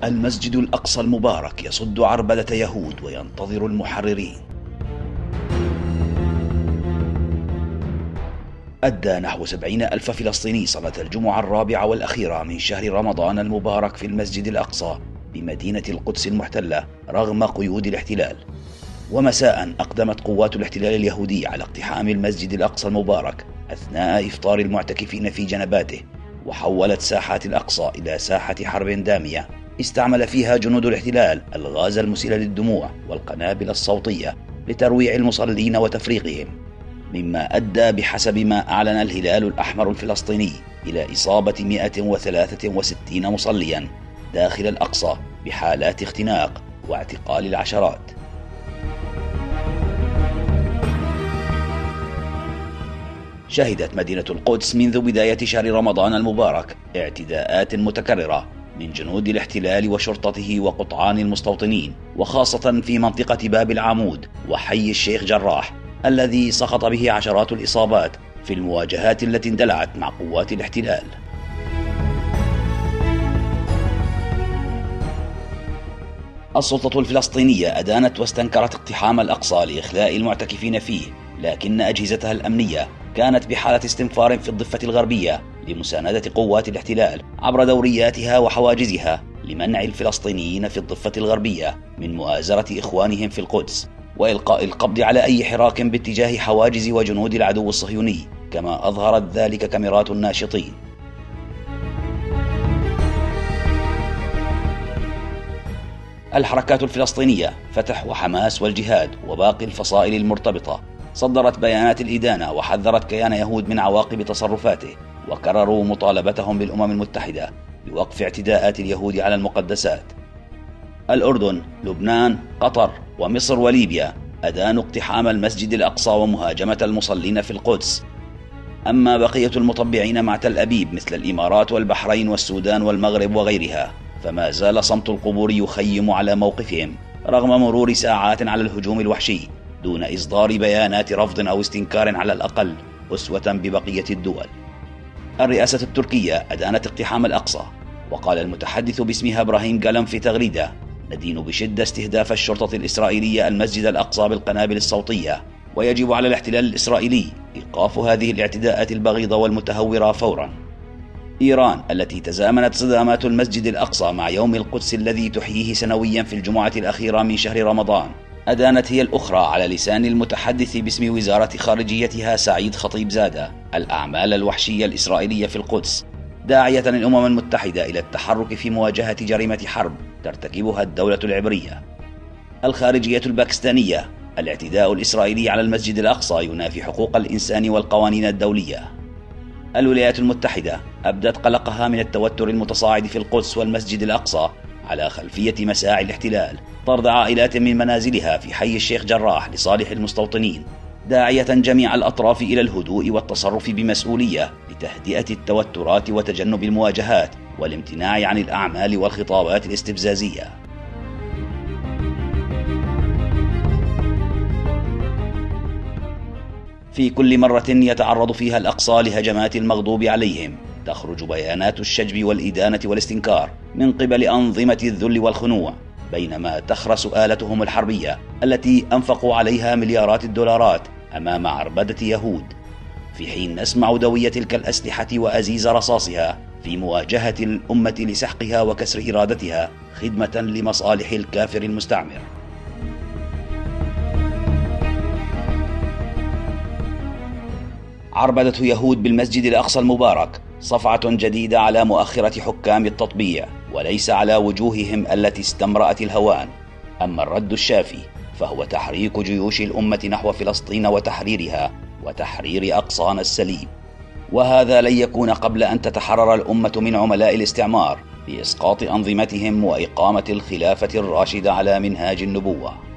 المسجد الأقصى المبارك يصد عربدة يهود وينتظر المحررين. أدى نحو 70,000 فلسطيني صلاة الجمعة الرابعة والأخيرة من شهر رمضان المبارك في المسجد الأقصى بمدينة القدس المحتلة رغم قيود الاحتلال. ومساء أقدمت قوات الاحتلال اليهودي على اقتحام المسجد الأقصى المبارك أثناء إفطار المعتكفين في جنباته، وحولت ساحات الأقصى إلى ساحة حرب دامية استعمل فيها جنود الاحتلال الغاز المسيل للدموع والقنابل الصوتية لترويع المصلين وتفريقهم، مما أدى بحسب ما أعلن الهلال الأحمر الفلسطيني إلى إصابة 163 مصليا داخل الأقصى بحالات اختناق واعتقال العشرات. شهدت مدينة القدس منذ بداية شهر رمضان المبارك اعتداءات متكررة من جنود الاحتلال وشرطته وقطعان المستوطنين، وخاصة في منطقة باب العمود وحي الشيخ جراح الذي سقط به عشرات الإصابات في المواجهات التي اندلعت مع قوات الاحتلال. السلطة الفلسطينية أدانت واستنكرت اقتحام الأقصى لإخلاء المعتكفين فيه، لكن أجهزتها الأمنية كانت بحالة استنفار في الضفة الغربية لمساندة قوات الاحتلال عبر دورياتها وحواجزها لمنع الفلسطينيين في الضفة الغربية من مؤازرة إخوانهم في القدس وإلقاء القبض على أي حراك باتجاه حواجز وجنود العدو الصهيوني، كما أظهرت ذلك كاميرات الناشطين. الحركات الفلسطينية فتح وحماس والجهاد وباقي الفصائل المرتبطة صدرت بيانات الإدانة وحذرت كيان يهود من عواقب تصرفاته، وكرروا مطالبتهم بالأمم المتحدة بوقف اعتداءات اليهود على المقدسات. الأردن، لبنان، قطر ومصر وليبيا أدانوا اقتحام المسجد الأقصى ومهاجمة المصلين في القدس. أما بقية المطبعين مع تل أبيب مثل الإمارات والبحرين والسودان والمغرب وغيرها فما زال صمت القبور يخيم على موقفهم رغم مرور ساعات على الهجوم الوحشي دون إصدار بيانات رفض أو استنكار على الأقل أسوة ببقية الدول. الرئاسة التركية أدانت اقتحام الأقصى، وقال المتحدث باسمها إبراهيم قلم في تغريدة: ندين بشدة استهداف الشرطة الإسرائيلية المسجد الأقصى بالقنابل الصوتية، ويجب على الاحتلال الإسرائيلي إيقاف هذه الاعتداءات البغيضة والمتهورة فورا. إيران التي تزامنت صدامات المسجد الأقصى مع يوم القدس الذي تحييه سنويا في الجمعة الأخيرة من شهر رمضان أدانت هي الأخرى على لسان المتحدث باسم وزارة خارجيتها سعيد خطيب زادة الأعمال الوحشية الإسرائيلية في القدس، داعية الأمم المتحدة إلى التحرك في مواجهة جريمة حرب ترتكبها الدولة العبرية. الخارجية الباكستانية: الاعتداء الإسرائيلي على المسجد الأقصى ينافي حقوق الإنسان والقوانين الدولية. الولايات المتحدة أبدت قلقها من التوتر المتصاعد في القدس والمسجد الأقصى على خلفية مساعي الاحتلال طرد عائلات من منازلها في حي الشيخ جراح لصالح المستوطنين، داعية جميع الأطراف إلى الهدوء والتصرف بمسؤولية لتهدئة التوترات وتجنب المواجهات والامتناع عن الأعمال والخطابات الاستفزازية. في كل مرة يتعرض فيها الأقصى لهجمات المغضوب عليهم تخرج بيانات الشجب والإدانة والاستنكار من قبل أنظمة الذل والخنوع، بينما تخرس آلتهم الحربية التي أنفقوا عليها مليارات الدولارات أمام عربدة يهود، في حين نسمع دوي تلك الأسلحة وأزيز رصاصها في مواجهة الأمة لسحقها وكسر إرادتها خدمة لمصالح الكافر المستعمر. عربدة يهود بالمسجد الأقصى المبارك صفعة جديدة على مؤخرة حكام التطبيع وليس على وجوههم التي استمرأت الهوان. أما الرد الشافي فهو تحريك جيوش الأمة نحو فلسطين وتحريرها وتحرير أقصانا السليم، وهذا لن يكون قبل أن تتحرر الأمة من عملاء الاستعمار بإسقاط أنظمتهم وإقامة الخلافة الراشدة على منهاج النبوة.